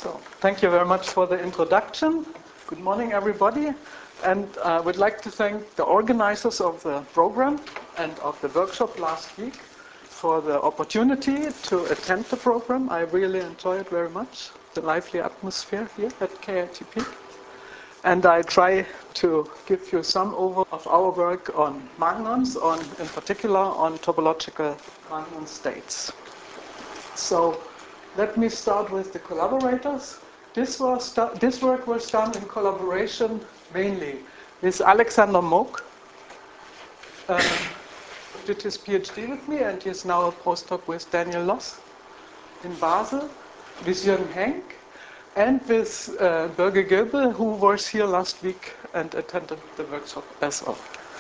So, thank you very much for the introduction. Good morning, everybody. And I would like to thank the organizers of the program and of the workshop last week for the opportunity to attend the program. I really enjoy it very much, the lively atmosphere here at KITP. And I try to give you some overview of our work on magnons, in particular on topological magnon states. So let me start with the collaborators. This work was done in collaboration mainly with Alexander Moog, did his PhD with me, and he is now a postdoc with Daniel Loss in Basel, with Jürgen Henk, and with Birger Gilbe, who was here last week and attended the workshop as well.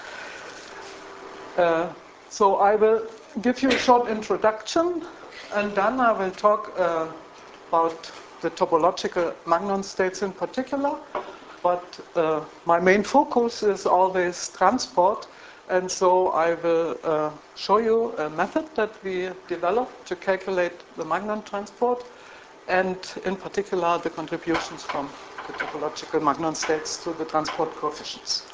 So I will give you a short introduction, and then I will talk about the topological magnon states in particular. But my main focus is always transport, and so I will show you a method that we developed to calculate the magnon transport, and in particular the contributions from the topological magnon states to the transport coefficients.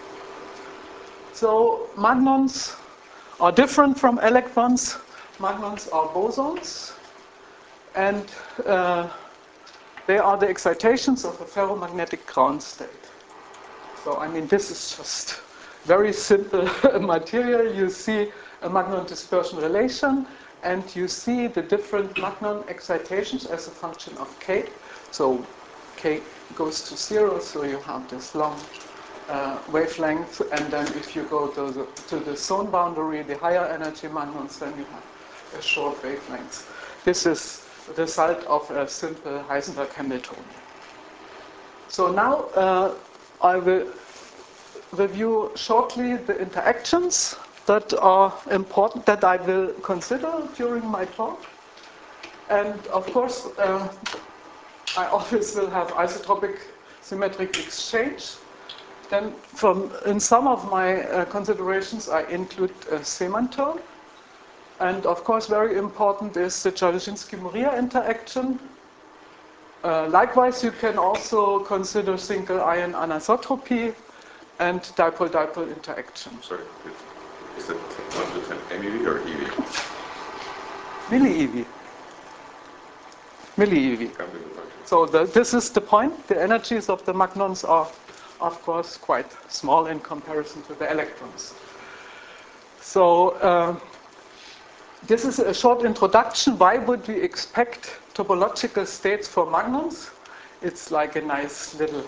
So magnons are different from electrons. Magnons are bosons, and they are the excitations of a ferromagnetic ground state. So I mean, this is just very simple material. You see a magnon dispersion relation, and you see the different magnon excitations as a function of k. So k goes to 0, so you have this long wavelength, and then if you go to the zone boundary, the higher energy magnons, then you have a short wavelength. This is the result of a simple Heisenberg-Hamiltonian. So now I will review shortly the interactions that are important, that I will consider during my talk. And of course, I always will have isotropic symmetric exchange. Then in some of my considerations, I include a Zeeman term. And of course, very important is the Dzerzhinsky-Moriya interaction. Likewise, you can also consider single ion anisotropy and dipole-dipole interaction. Sorry, is it 1 to 10 MeV or EV? Milli-eV. Milli-eV. So this is the point. The energies of the magnons are, of course, quite small in comparison to the electrons. So this is a short introduction. Why would we expect topological states for magnons? It's like a nice little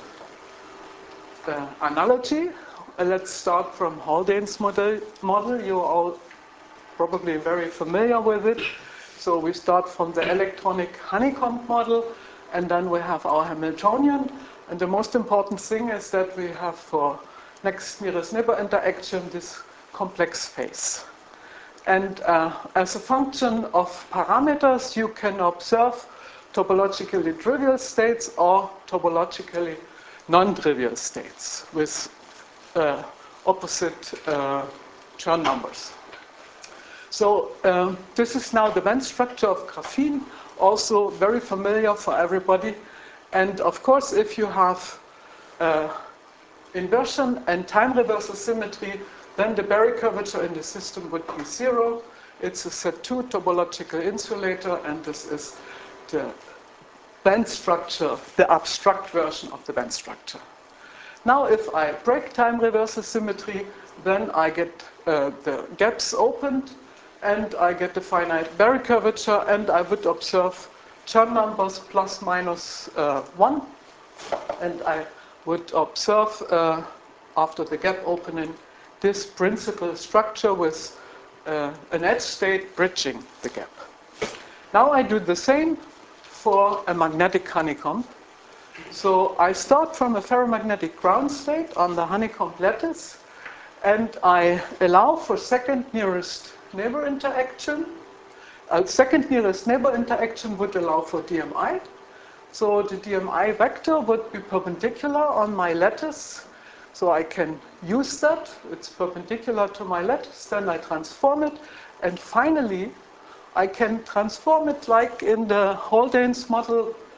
analogy. Let's start from Haldane's model. You're all probably very familiar with it. So we start from the electronic honeycomb model, and then we have our Hamiltonian. And the most important thing is that we have for next nearest neighbor interaction this complex phase. And as a function of parameters, you can observe topologically trivial states or topologically non-trivial states with opposite Chern numbers. So this is now the band structure of graphene, also very familiar for everybody. And of course, if you have inversion and time reversal symmetry, then the Berry curvature in the system would be 0. It's a Z2 topological insulator, and this is the band structure, the abstract version of the band structure. Now, if I break time reversal symmetry, then I get the gaps opened, and I get the finite Berry curvature, and I would observe Chern numbers plus minus 1, and I would observe after the gap opening this principal structure with an edge state bridging the gap. Now I do the same for a magnetic honeycomb. So I start from a ferromagnetic ground state on the honeycomb lattice, and I allow for second nearest neighbor interaction. Second nearest neighbor interaction would allow for DMI. So the DMI vector would be perpendicular on my lattice. So I can use that. It's perpendicular to my lattice. Then I transform it. And finally, I can transform it like in the Haldane's model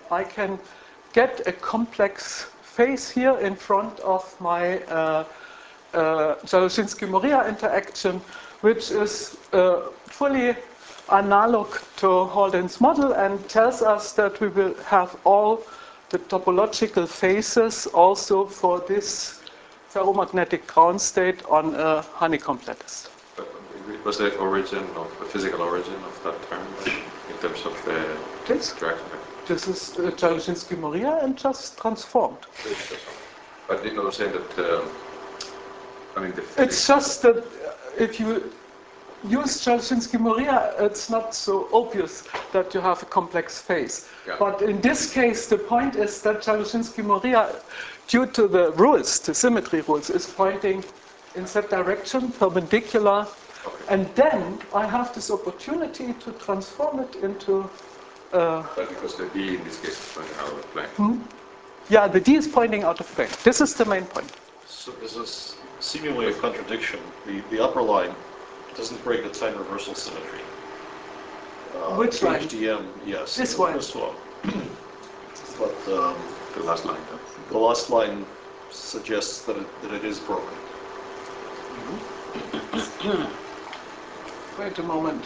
I can get a complex phase here in front of my Jaruzelski-Moriya interaction, which is fully analog to Haldane's model and tells us that we will have all the topological phases also for this ferromagnetic ground state on a honeycomb lattice. But was the origin of the physical origin of that term in terms of the interaction? This is Jaruzelski-Moriya and just transformed. But you know, saying that I mean, it's just that if you use Jaruzelski-Moriya, it's not so obvious that you have a complex phase. Yeah. But in this case, the point is that Jaruzelski-Moriya, due to the rules, the symmetry rules, is pointing in that direction, perpendicular. Okay. And then I have this opportunity to transform it into... but because the D in this case is pointing out of plane. Yeah, the D is pointing out of plane. This is the main point. So this is seemingly a contradiction. The upper line doesn't break the time reversal symmetry. Which line? HDM, yes. This one. This one. But The last line. the last line suggests that it is broken. Wait a moment.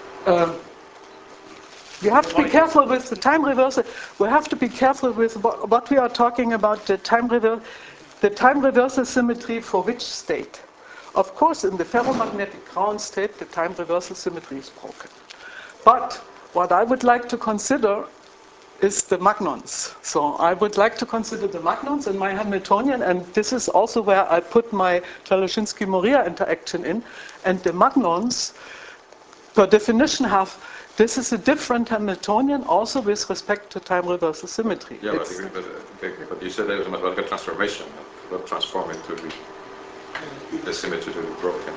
We have to be careful with the time reversal. We have to be careful with what we are talking about, the time reversal symmetry for which state. Of course, in the ferromagnetic ground state, the time reversal symmetry is broken. But what I would like to consider is the magnons. So I would like to consider the magnons in my Hamiltonian, and this is also where I put my Jaruzelski-Moriya interaction in. And the magnons, per definition, this is a different Hamiltonian also with respect to time reversal symmetry. Yeah, but you said there was a mathematical transformation, not transform it to the symmetry to be broken.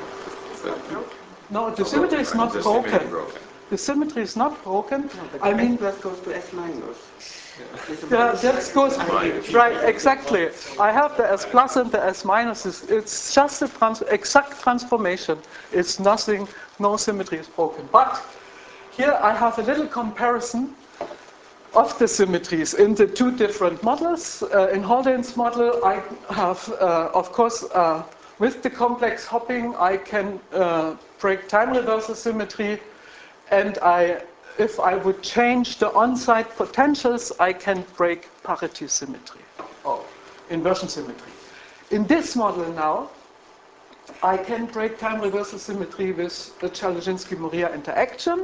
No, the symmetry is not broken. The symmetry is not broken. I mean, that goes to S minus. yeah, that goes right, exactly. I have the S plus and the S minus. It's just an exact transformation. It's nothing, no symmetry is broken. But here I have a little comparison of the symmetries in the two different models. In Haldane's model, I have, of course, with the complex hopping, I can break time reversal symmetry, and if I would change the on-site potentials, I can break parity symmetry or inversion symmetry. In this model now, I can break time reversal symmetry with the Jaruzelski-Moriya interaction,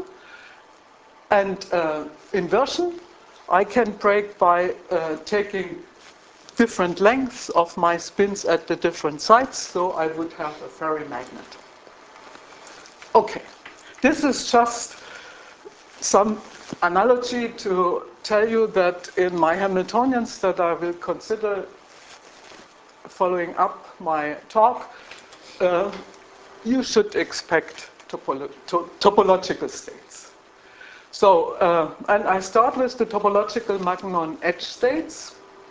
and inversion I can break by taking different lengths of my spins at the different sites, so I would have a ferrimagnet. Okay, this is just some analogy to tell you that in my Hamiltonians that I will consider following up my talk, you should expect topological states. So, and I start with the topological magnon edge states.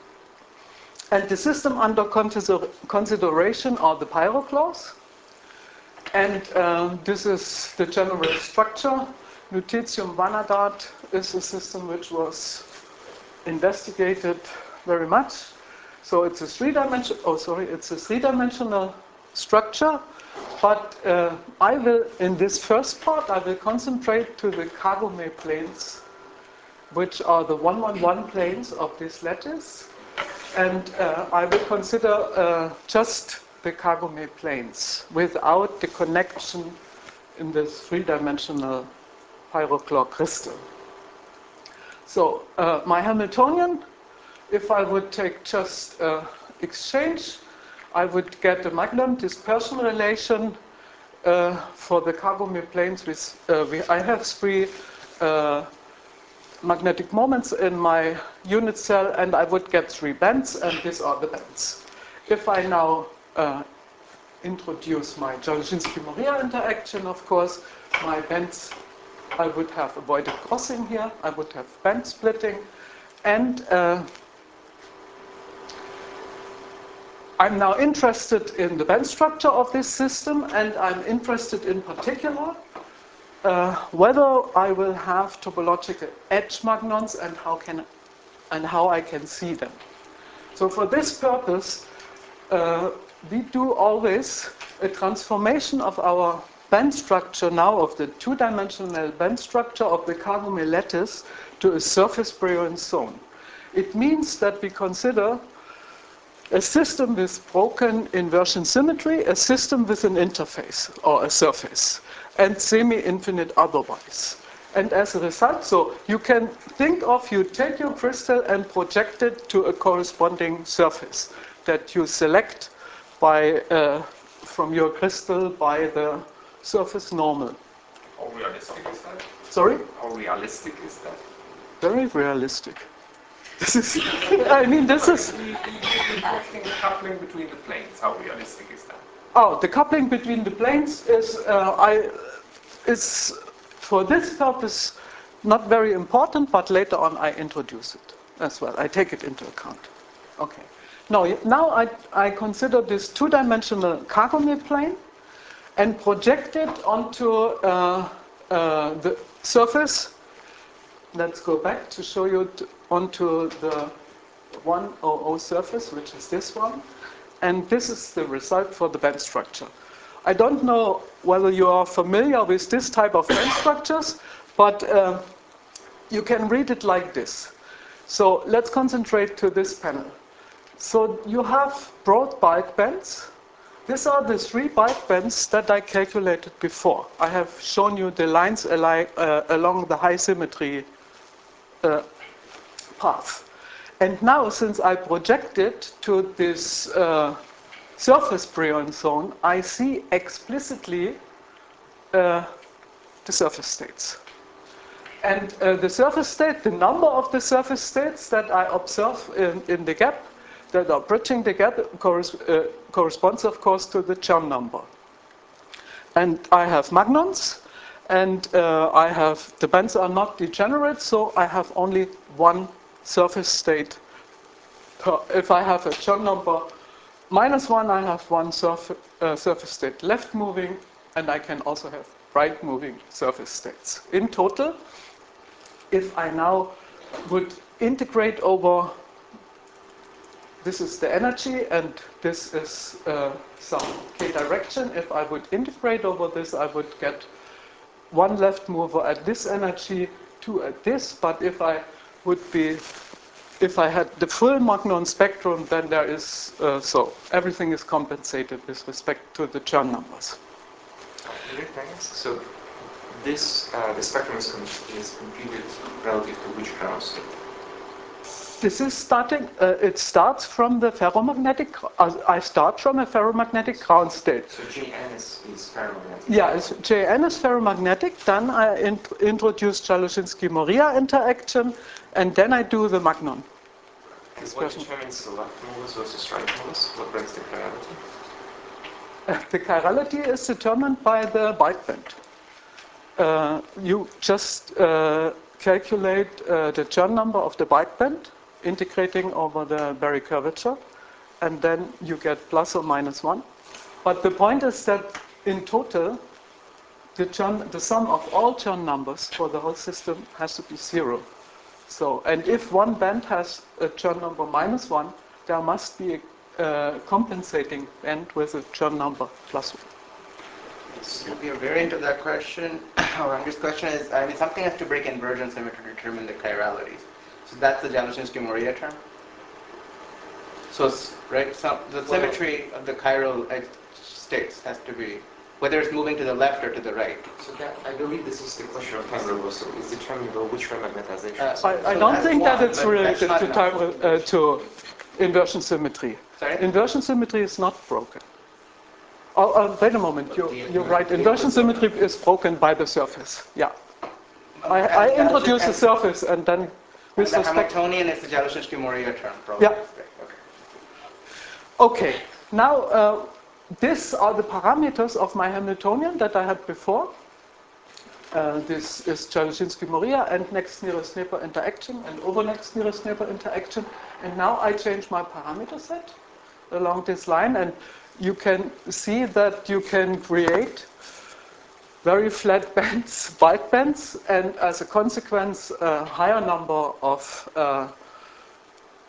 And the system under consideration are the pyroclaws. And this is the general structure. Lutetium vanadate is a system which was investigated very much. So it's a three-dimensional structure. But I will, in this first part, I will concentrate to the Kagome planes, which are the 1-1-1 planes of this lattice. And I will consider just the Kagome planes without the connection in this three-dimensional pyroclaw crystal. So my Hamiltonian, if I would take just exchange, I would get a magnon dispersion relation for the Kagome planes with, I have three magnetic moments in my unit cell, and I would get three bands, and these are the bands. If I now introduce my Jaruzelski-Moriya interaction, of course, my bands, I would have avoided crossing here, I would have band splitting, and I'm now interested in the band structure of this system, and I'm interested in particular whether I will have topological edge magnons and how can and how I can see them. So for this purpose, we do always a transformation of our band structure now, of the two-dimensional band structure of the Kagome lattice, to a surface Brillouin zone. It means that we consider a system with broken inversion symmetry, a system with an interface or a surface, and semi-infinite otherwise. And as a result, so you can think of, you take your crystal and project it to a corresponding surface that you select by, from your crystal by the surface normal. How realistic is that? Sorry? How realistic is that? Very realistic. This is, I mean, this is... The coupling between the planes, how realistic is that? Oh, the coupling between the planes is for this purpose not very important, but later on I introduce it as well. I take it into account. Okay. Now I consider this two-dimensional Kagome plane and project it onto the surface. Let's go back to show you onto the 100 surface, which is this one. And this is the result for the band structure. I don't know whether you are familiar with this type of band structures, but you can read it like this. So let's concentrate to this panel. So you have broad bulk bands. These are the 3 bulk bands that I calculated before. I have shown you the lines along the high symmetry path. And now, since I projected to this surface Brillouin zone, I see explicitly the surface states. And the surface state, the number of the surface states that I observe in the gap, that are bridging the gap, corresponds, of course, to the Chern number. And I have magnons, and the bands are not degenerate, so I have only one surface state. If I have a Chern number -1, I have one surface state left moving, and I can also have right moving surface states. In total, if I now would integrate over, this is the energy and this is some k direction. If I would integrate over this, I would get 1 left mover at this energy, 2 at this. But if I had the full Magnon spectrum, then there is, so everything is compensated with respect to the Chern numbers. So this, the spectrum is computed relative to which ground state? This is starting, it starts from the ferromagnetic, I start from a ferromagnetic ground state. So Jn is ferromagnetic? Yeah, Jn is ferromagnetic, then I introduce Chaluzhinsky-Moriya interaction, and then I do the Magnon. And what determines the left movers versus right movers? What brings the chirality? The chirality is determined by the bulk band. You just calculate the Chern number of the bulk band, integrating over the Berry curvature, and then you get plus or minus 1. But the point is that in total, the sum of all Chern numbers for the whole system has to be 0. So, and if one band has a Chern number -1, there must be a compensating band with a Chern number +1. We are very into that question. This question is, I mean, something has to break inversion symmetry to determine the chiralities. So that's the Chaluzhinsky-Moriya term. So, right, the symmetry of the chiral states has to be, whether it's moving to the left or to the right. So that, I believe this is the question of time reversal. Is determined by which remagnetization? I don't think that it's related to time to inversion symmetry. Sorry? Inversion symmetry is not broken. Wait a moment, you're right. Inversion symmetry is broken by the surface. Yeah. I introduce the surface and then with the respect... Hamiltonian is the Chaluzhinsky-Moriya term, probably. Yeah. Okay. Now, these are the parameters of my Hamiltonian that I had before. This is Chaluzhinsky-Moriya and next nearest neighbor interaction and over next nearest neighbor interaction. And now I change my parameter set along this line, and you can see that you can create very flat bands, bulk bands, and as a consequence, a higher number of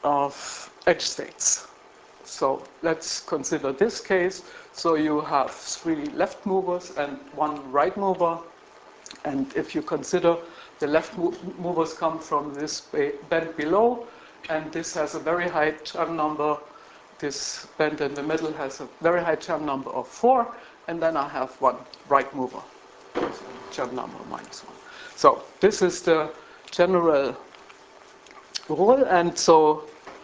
of edge states. So let's consider this case. So you have 3 left movers and 1 right mover. And if you consider the left movers come from this band below, and this has a very high term number, this band in the middle has a very high term number of 4, and then I have 1 right mover, term number -1. So this is the general rule, and so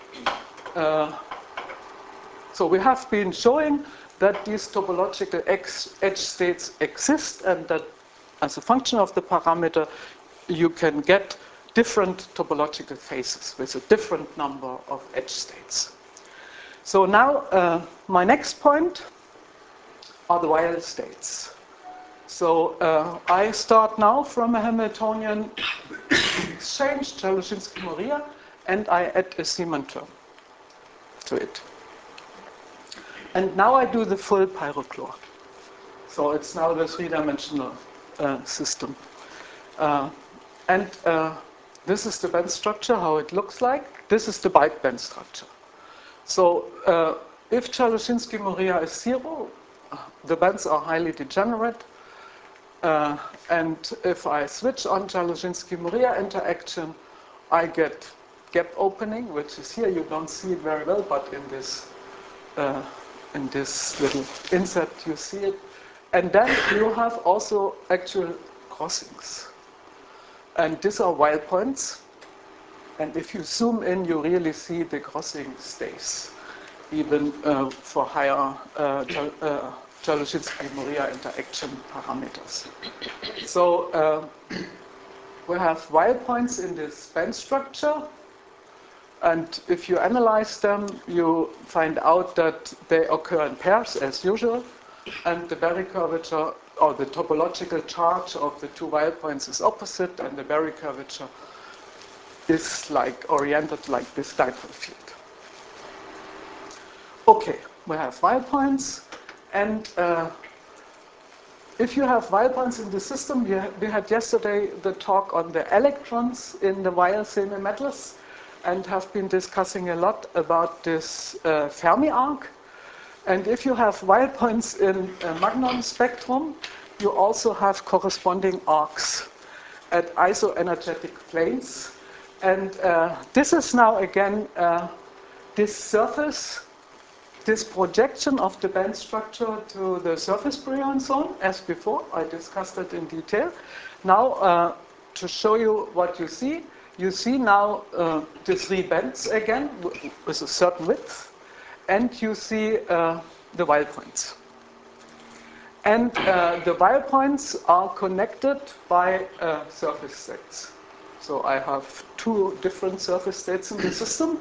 we have been showing that these topological edge states exist, and that as a function of the parameter, you can get different topological phases with a different number of edge states. So now, my next point are the Weyl states. So I start now from a Hamiltonian exchange, Chaluzhinsky-Moria, and I add a Zeeman term to it. And now I do the full pyrochlore. So it's now the 3-dimensional system. And this is the band structure, how it looks like. This is the bulk band structure. So if Chaluzhinsky-Moria is 0, the bands are highly degenerate. And if I switch on Chaluzhinsky-Moria interaction, I get gap opening, which is here. You don't see it very well, but in this little insert you see it. And then you have also actual crossings. And these are Weyl points. And if you zoom in, you really see the crossing stays, even for higher Chaluzhinsky-Moria interaction parameters. So we have Weyl points in this band structure. And if you analyze them, you find out that they occur in pairs as usual. And the Berry curvature, or the topological charge of the 2 Weyl points is opposite, and the Berry curvature is like oriented like this dipole field. Okay, we have Weyl points, and if you have Weyl points in the system, we had yesterday the talk on the electrons in the Weyl semimetals, and have been discussing a lot about this Fermi arc. And if you have Weyl points in a Magnon spectrum, you also have corresponding arcs at isoenergetic planes. And this is now again this surface, this projection of the band structure to the surface Brillouin zone, as before. I discussed it in detail. Now, to show you what you see now the 3 bands again with a certain width. And you see the Weyl points. And the Weyl points are connected by surface states. So I have 2 different surface states in the system.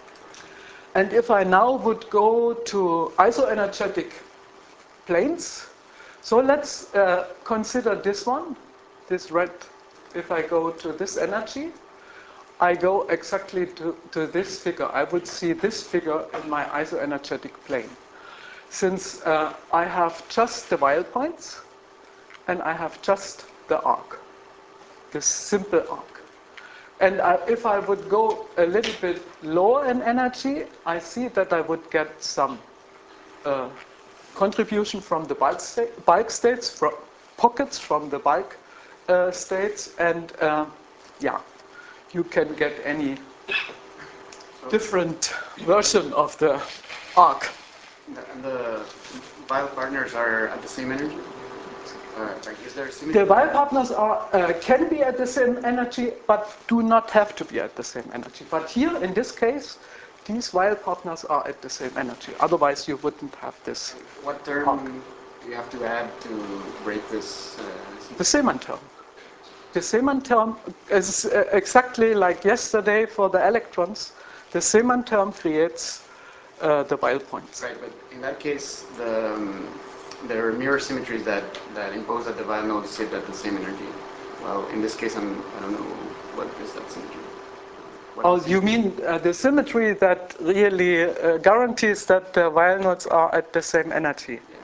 And if I now would go to isoenergetic planes, so let's consider this one, this red. If I go to this energy, I go exactly to this figure. I would see this figure in my isoenergetic plane. Since I have just the Weyl points, and I have just the arc, this simple arc. And if I would go a little bit lower in energy, I see that I would get some contribution from the bulk states, from pockets from the bulk states, and yeah. You can get any different version of the arc. And the Weyl partners are at the same energy? Like, is there symmetry? The Weyl partners can be at the same energy, but do not have to be at the same energy. But here, in this case, these Weyl partners are at the same energy. Otherwise, you wouldn't have this. What term arc. do you have to add to break this? The Zeeman term. The Zeeman term is exactly like yesterday for the electrons. The Zeeman term creates the Weyl points. Right, but in that case, there are mirror symmetries that impose that the Weyl nodes sit at the same energy. Well, in this case, I don't know what is that symmetry. You mean the symmetry that really guarantees that the Weyl nodes are at the same energy? Yeah.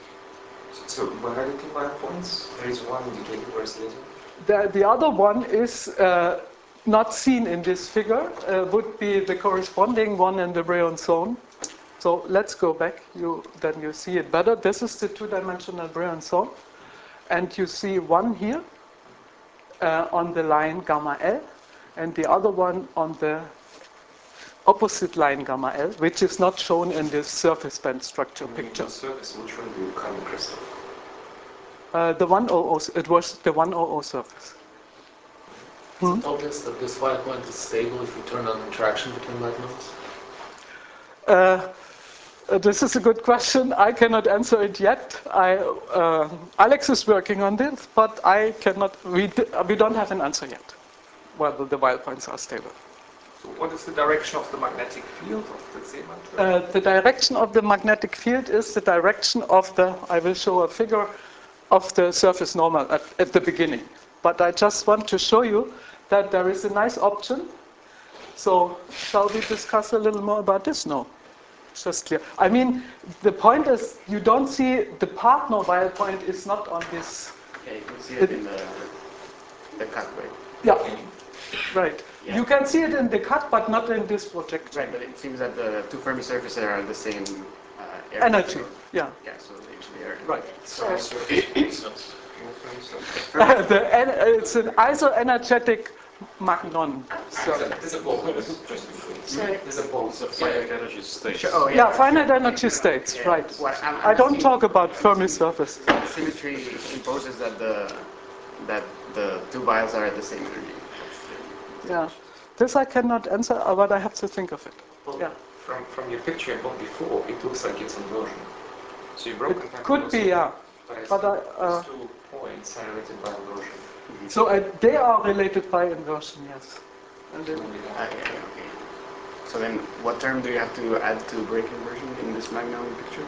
So what are the 2 Weyl points? There is one indicated, where is the other? The other one is not seen in this figure would be the corresponding one in the Brion zone. So let's go back, then you see it better. This is the two-dimensional Brion zone. And you see one here on the line gamma L, and the other one on the opposite line gamma L, which is not shown in this surface band structure picture. Surface, which one do you come, Christoph? The 100, it was the 100 surface. Is it obvious that this wire point is stable if you turn on interaction between magnons? This is a good question. I cannot answer it yet. Alex is working on this, but I cannot. We don't have an answer yet whether the wire points are stable. So what is the direction of the magnetic field of the Zeeman? The direction of the magnetic field is the direction of the, I will show a figure, of the surface normal at the beginning. But I just want to show you that there is a nice option. So shall we discuss a little more about this? No. It's just clear. I mean, the point is, you don't see the partner wire point is not on this. Yeah, you can see it in the cut, right? Yeah, right. Yeah. You can see it in the cut, but not in this projection. Right, but it seems that the two Fermi surfaces are the same area. Energy, yeah. Yeah, so they usually are. Right. It's an isoenergetic magnon surface. It's a ball. Sorry. It's a ball. It's a finite energy state. Sure, oh, Yeah, finite energy states, Yeah. right. What I'm I don't asking- talk about Fermi surface. The symmetry imposes that the two vials are at the same energy. Yeah, this I cannot answer, but I have to think of it. Well, Yeah. From your picture I bought before, it looks like it's inversion. So you broke It could be, yeah. But I But see I, those 2 points are related by inversion. So they are related by inversion, yes. And then, Okay. So then, what term do you have to add to break inversion in this magnon picture?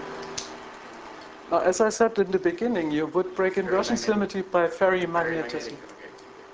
as I said in the beginning, you would break inversion symmetry by ferrimagnetism. Okay.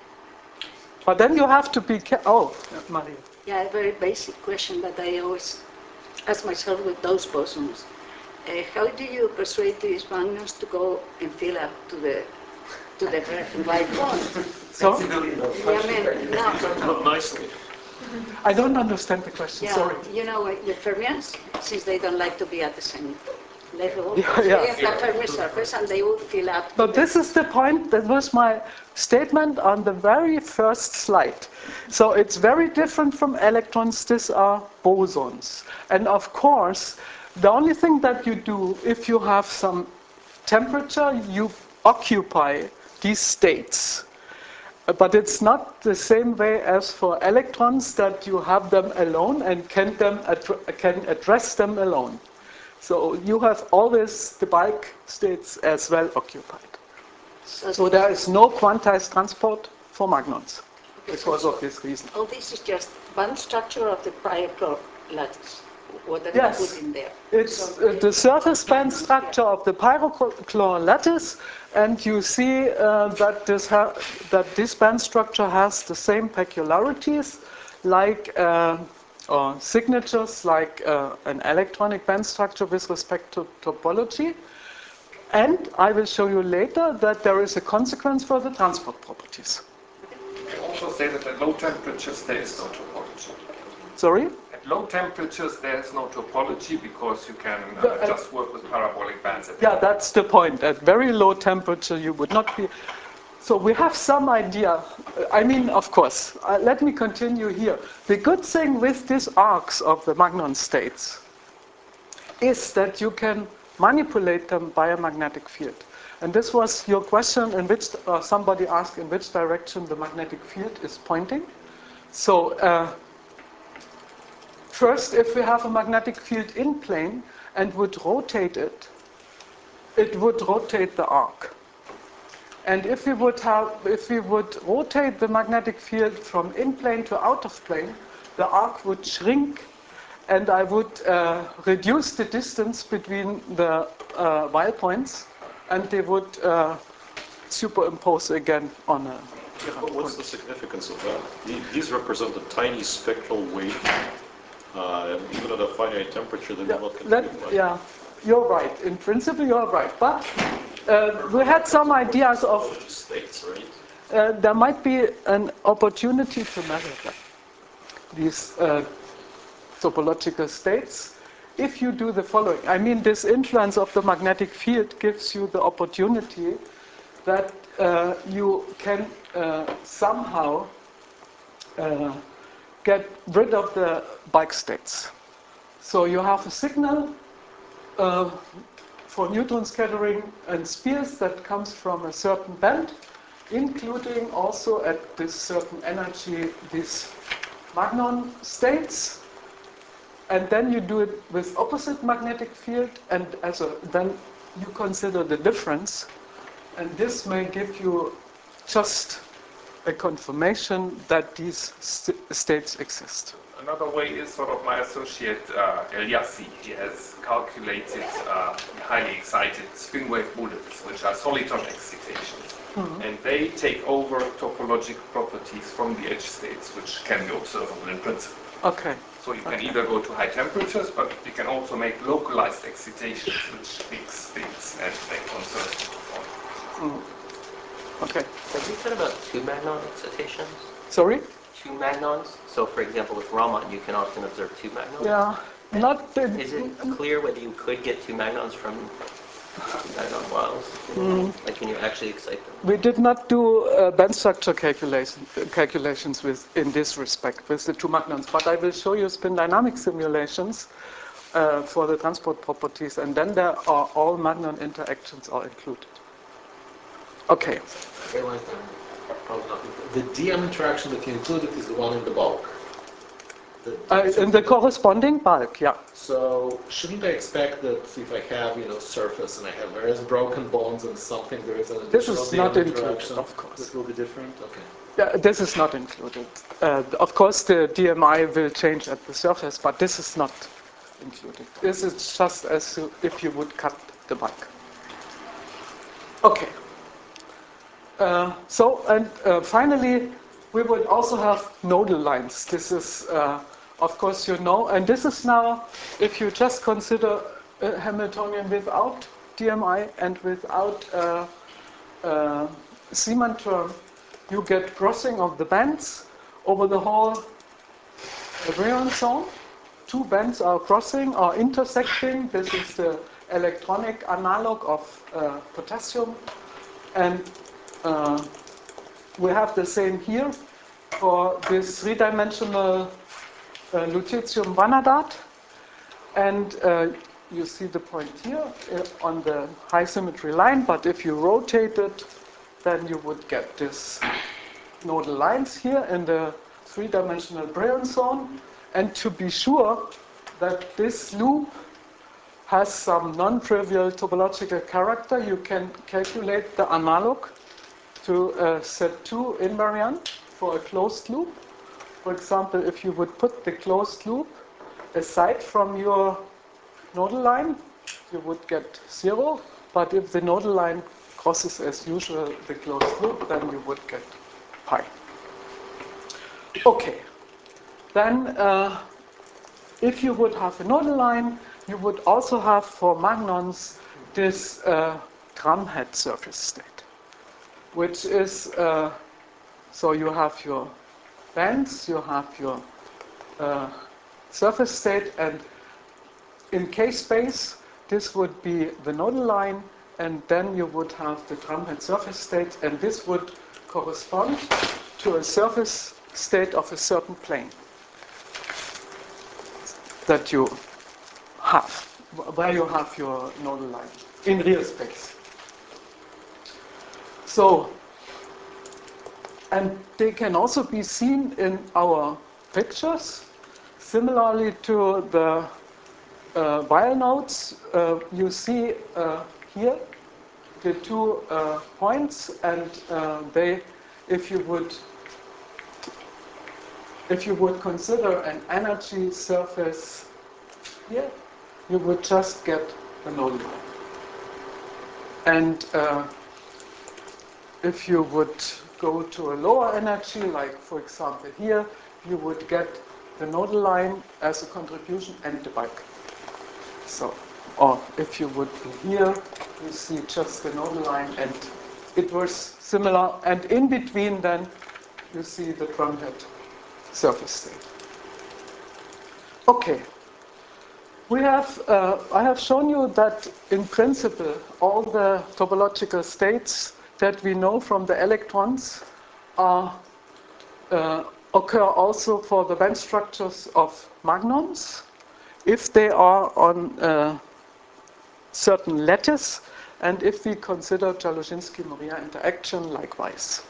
But then you have to be careful. Oh, Maria. Yeah, a very basic question that I always ask myself with those bosons. How do you persuade these magnons to go and fill up to the right point? So, Yeah, I mean, no. Not nicely. I don't understand the question, Yeah, sorry. you know, the fermions, since they don't like to be at the same level, Yeah. they have the Fermi surface and they will fill up. So this is the point, that was my statement on the very first slide. So it's very different from electrons, these are bosons. And of course, the only thing that you do, if you have some temperature, you occupy these states. But it's not the same way as for electrons that you have them alone and can address them alone. So you have always the bulk states as well occupied. So there is no quantized transport for magnons because of this reason. All this is just band structure of the prior lattice. Whatever Yes. you put in there. It's the surface band structure of the pyrochlor lattice, and you see that this band structure has the same peculiarities like or signatures like an electronic band structure with respect to topology. And I will show you later that there is a consequence for the transport properties. You also say that at low temperatures there is no topology. Sorry? At low temperatures there is no topology because you can just work with parabolic bands. Yeah, that's the point. At very low temperature, you would not be. So we have some idea. I mean, of course, let me continue here. The good thing with these arcs of the magnon states is that you can manipulate them by a magnetic field. And this was your question, in which somebody asked in which direction the magnetic field is pointing. So first, if we have a magnetic field in plane and would rotate it, it would rotate the arc. And if we would rotate the magnetic field from in plane to out of plane, the arc would shrink, and I would reduce the distance between the wire points, and they would superimpose again on a But what's the significance of that? These represent a tiny spectral wave, even at a finite temperature they will not contribute much. Yeah, you're right. In principle, you're right. But we had some ideas of. States, right? there might be an opportunity to measure them, these topological states, if you do the following. I mean, this influence of the magnetic field gives you the opportunity that you can somehow get rid of the bulk states. So you have a signal for neutron scattering and spheres that comes from a certain band, including also at this certain energy these magnon states. And then you do it with opposite magnetic field, and then you consider the difference. And this may give you just a confirmation that these states exist. Another way is sort of my associate Eliassi. He has calculated highly excited spin wave bullets, which are soliton excitations. Mm-hmm. And they take over topological properties from the edge states, which can be observable in principle. Okay. So you can either go to high temperatures, but you can also make localized excitations, which fix things and they conserve the performance. Okay. Have you said about two magnon excitations? Sorry? Two magnons. So, for example, with Raman, you can often observe two magnons. Yeah. Not the, Is it clear whether you could get two magnons from magnon wiles? Like, can you actually excite them? We did not do band structure calculations in this respect with the two magnons, but I will show you spin dynamic simulations for the transport properties, and then there are all magnon interactions are included. Okay. The DM interaction that you included is the one in the bulk. In the corresponding bulk, yeah. So shouldn't I expect that if I have, surface and I have various broken bonds and something, there is an additional This is not DM included, interaction of course. that will be different? Okay. Yeah, this is not included. Of course, the DMI will change at the surface, but this is not included. This is just as if you would cut the bulk. Okay. Finally, we would also have nodal lines. This is, of course, and this is now, if you just consider Hamiltonian without DMI and without Zeeman term, you get crossing of the bands over the whole Brillouin zone. Two bands are crossing or intersecting. This is the electronic analog of potassium. And we have the same here for this three-dimensional lutetium vanadate. And you see the point here on the high symmetry line, but if you rotate it, then you would get this nodal lines here in the three-dimensional Brillouin zone. And to be sure that this loop has some non-trivial topological character, you can calculate the analog to a Z2 invariant for a closed loop. For example, if you would put the closed loop aside from your nodal line, you would get 0. But if the nodal line crosses as usual the closed loop, then you would get pi. Okay. Then if you would have a nodal line, you would also have for magnons this drumhead surface state, which is, so you have your bands, you have your surface state, and in K-space, this would be the nodal line, and then you would have the drumhead surface state, and this would correspond to a surface state of a certain plane that you have, where you have your nodal line in real space. So, and they can also be seen in our pictures. Similarly to the wire nodes, you see here the 2 points, and if you would consider an energy surface here, you would just get a nodal line. And if you would go to a lower energy, like for example here, you would get the nodal line as a contribution and the bulk. So, or if you would be here, you see just the nodal line and it was similar, and in between then you see the drumhead surface state. Okay. I have shown you that in principle all the topological states that we know from the electrons occur also for the band structures of magnons if they are on a certain lattice and if we consider Dzhaluzinski-Moria interaction likewise.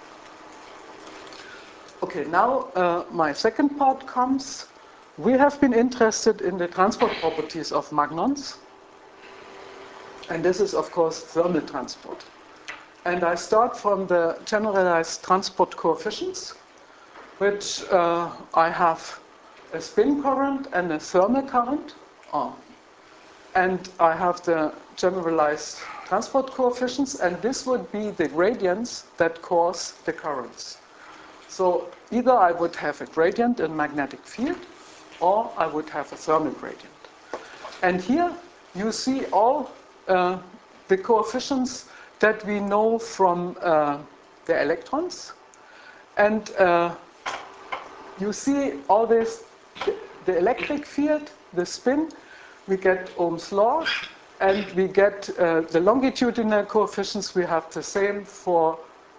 Okay, now my second part comes. We have been interested in the transport properties of magnons, and this is of course thermal transport. And I start from the generalized transport coefficients, which I have a spin current and a thermal current, and I have the generalized transport coefficients, and this would be the gradients that cause the currents. So either I would have a gradient in magnetic field, or I would have a thermal gradient. And here you see all the coefficients that we know from the electrons. And you see all this, the electric field, the spin, we get Ohm's law, and we get the longitudinal coefficients. We have the same for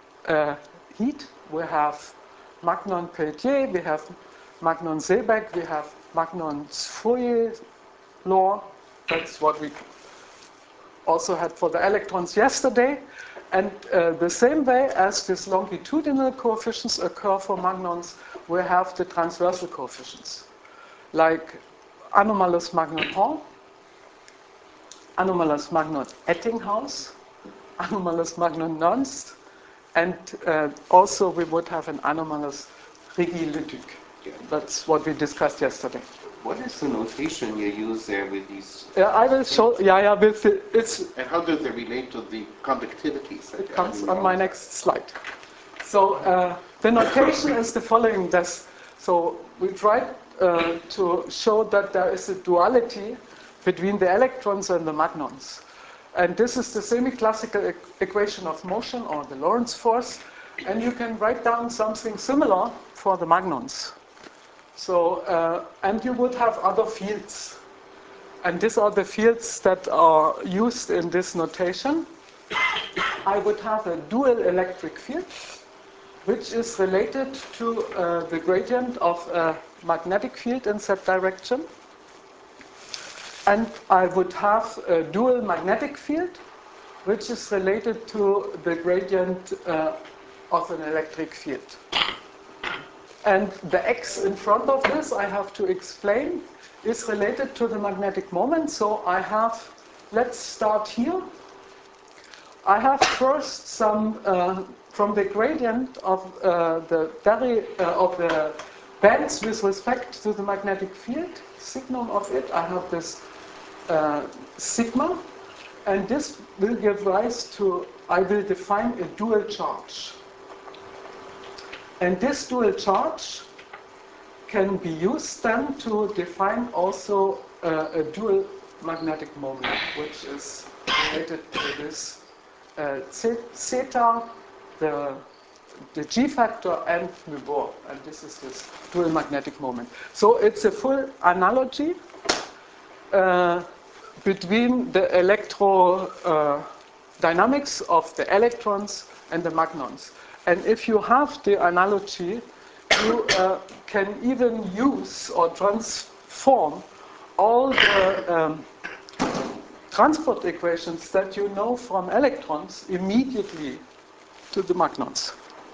heat. We have Magnon-Peltier, we have Magnon-Seebeck, we have Magnon's Fourier law. That's what we also had for the electrons yesterday. And the same way as these longitudinal coefficients occur for magnons, we have the transversal coefficients, like anomalous magnon Hall, anomalous magnon Eppinghaus, anomalous magnon Nernst, and also we would have an anomalous Rigi-Lüttich. That's what we discussed yesterday. What is the notation you use there with these? I will show. It's. And how do they relate to the conductivities? It comes on my next slide. So the notation is the following. So we tried to show that there is a duality between the electrons and the magnons. And this is the semi-classical equation of motion, or the Lorentz force. And you can write down something similar for the magnons. So, and you would have other fields. And these are the fields that are used in this notation. I would have a dual electric field, which is related to the gradient of a magnetic field in that direction. And I would have a dual magnetic field, which is related to the gradient of an electric field. And the x in front of this, I have to explain, is related to the magnetic moment. So I have, let's start here. I have first some, from the gradient of the bands with respect to the magnetic field, signum of it, I have this sigma, and this will give rise to, I will define a dual charge. And this dual charge can be used then to define also a dual magnetic moment, which is related to this zeta, the G factor, and Lubor. And this is this dual magnetic moment. So it's a full analogy between the electrodynamics of the electrons and the magnons. And if you have the analogy, you can even use or transform all the transport equations that you know from electrons immediately to the magnons.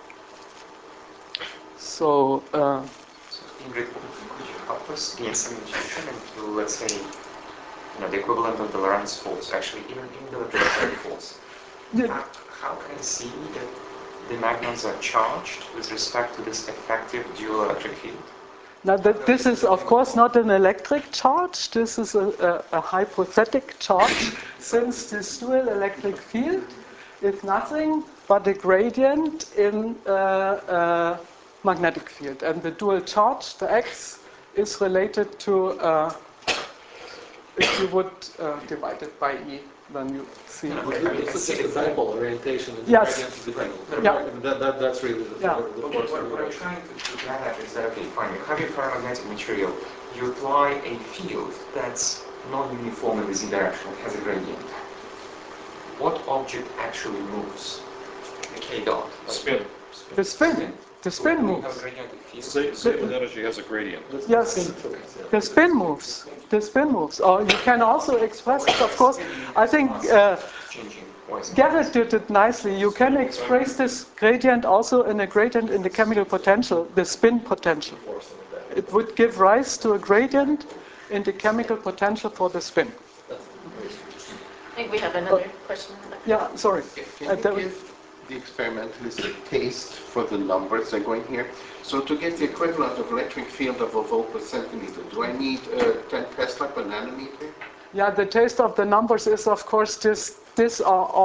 So, Ingrid, could you help us gain some intuition into, let's say, the equivalent of the Lorentz force, actually even in the electric force? Yeah. How can I see that the magnons are charged with respect to this effective dual electric field? Now, this is, of course, not an electric charge. This is a hypothetic charge, since this dual electric field is nothing but a gradient in a magnetic field. And the dual charge, the x, is related to if you would divide it by E, then you see. It's just a dipole orientation in the Yes. gradient of the dipole. Yeah. I mean, that's really the first What I'm trying to get at is that, okay, fine, you have your ferromagnetic material, you apply a field that's non-uniform in the z direction, it has a gradient. What object actually moves? The k dot. Spin. The spin. The spin You have a moves. gradient of field. Same energy has a gradient. Yes. The spin moves. The spin moves. Or you can also express it, of course. I think Changing. Why is it? Gerrit did it nicely. You can express this gradient also in a gradient in the chemical potential, the spin potential. It would give rise to a gradient in the chemical potential for the spin. I think we have another question. Yeah, sorry. Can you give the experimentalist a taste for the numbers that are going here? So to get the equivalent of electric field of a volt per centimeter, do I need 10 Tesla per nanometer? Yeah, the taste of the numbers is, of course, these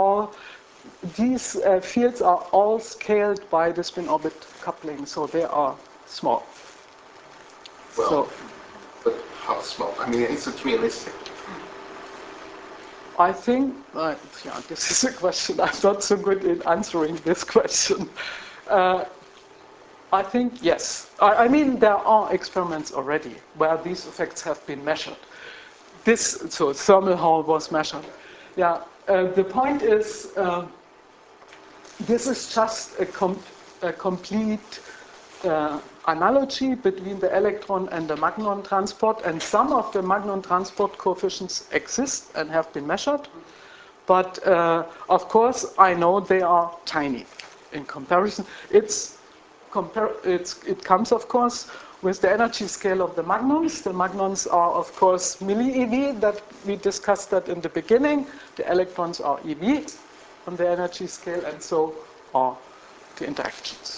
fields are all scaled by the spin-orbit coupling, so they are small. Well, So, but how small? I mean, is it realistic? I think, yeah, this is a question. I'm not so good in answering this question. I think yes. I mean, there are experiments already where these effects have been measured. So thermal Hall was measured. Yeah. The point is, this is just a complete analogy between the electron and the magnon transport, and some of the magnon transport coefficients exist and have been measured, but of course I know they are tiny in comparison. It comes, of course, with the energy scale of the magnons. The magnons are, of course, milli-eV, that we discussed that in the beginning. The electrons are eV on the energy scale, and so are the interactions.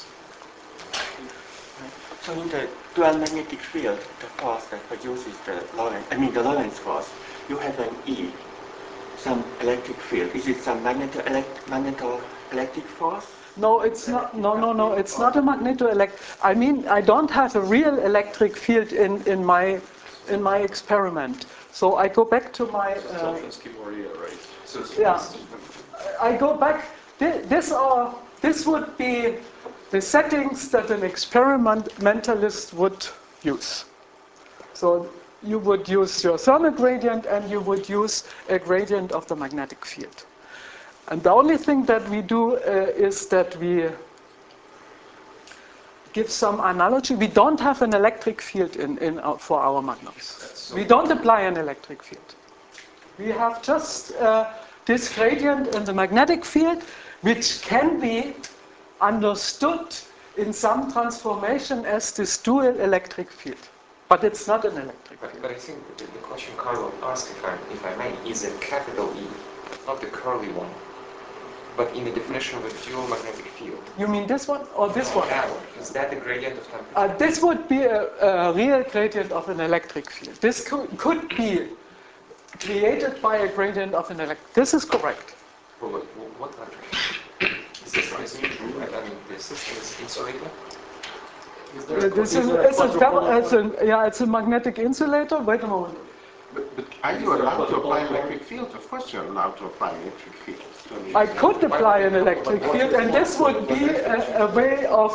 So in the dual magnetic field, the force that produces the Lorentz force, you have an E, some electric field. Is it some magneto-electric force? No, it's not. No. It's not a magneto-electric. I mean, I don't have a real electric field in my experiment. So I go back to my. Self-Eskimoria, right? So Yeah, I go back. This would be the settings that an experimentalist would use. So you would use your thermal gradient and you would use a gradient of the magnetic field. And the only thing that we do is that we give some analogy. We don't have an electric field for our magnons. We don't apply an electric field. We have just this gradient in the magnetic field, which can be understood in some transformation as this dual electric field. But it's not an electric field. But I think the question Carlo asked, if I may, is a capital E, not the curly one, but in the definition of a dual magnetic field. You mean this one or this one? That one. Is that the gradient of temperature? This would be a real gradient of an electric field. This could be created by a gradient of an electric. This is correct. Well, what is this true? I mean, the system is insulator? It's a magnetic insulator. Wait a moment. But are you allowed to apply electric field? Of course you're allowed to apply electric field. I could apply an electric field, and this would be a way of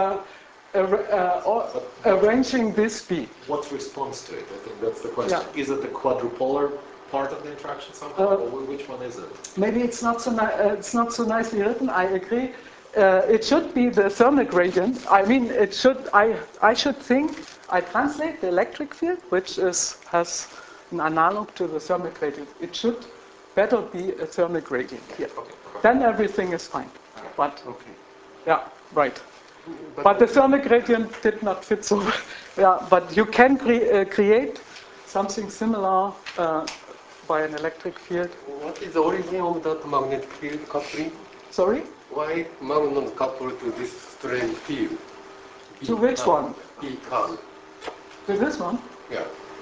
arranging this speed. What responds to it? I think that's the question. Yeah. Is it the quadrupolar part of the interaction somehow, or which one is it? Maybe it's not so nicely written. I agree. It should be the thermal gradient. I mean, it should. I should think. I translate the electric field, which has an analog to the thermal gradient. It should better be a thermal gradient here. Okay. Then everything is fine. But yeah, right. But the thermal gradient did not fit so well. Yeah, but you can create something similar by an electric field. What is the origin of that magnetic field coupling? Sorry? Why magnon coupled to this strange field? To which one? E curve. To this one? Yeah.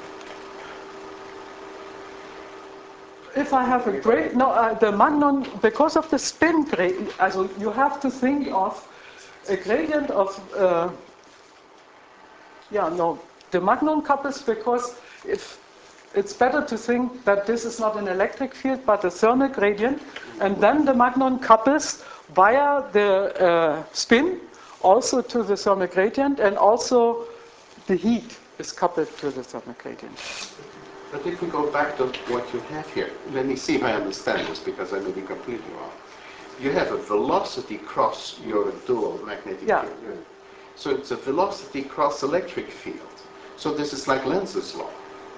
If I have a the magnon, because of the spin gradient, you have to think of a gradient of, the magnon couples because if it's better to think that this is not an electric field but a thermal gradient, and then the magnon couples via the spin also to the thermal gradient, and also the heat is coupled to the thermal gradient. But if we go back to what you have here, let me see if I understand this, because I may be completely wrong. You have a velocity cross your dual magnetic field. So it's a velocity cross electric field. So this is like Lenz's law.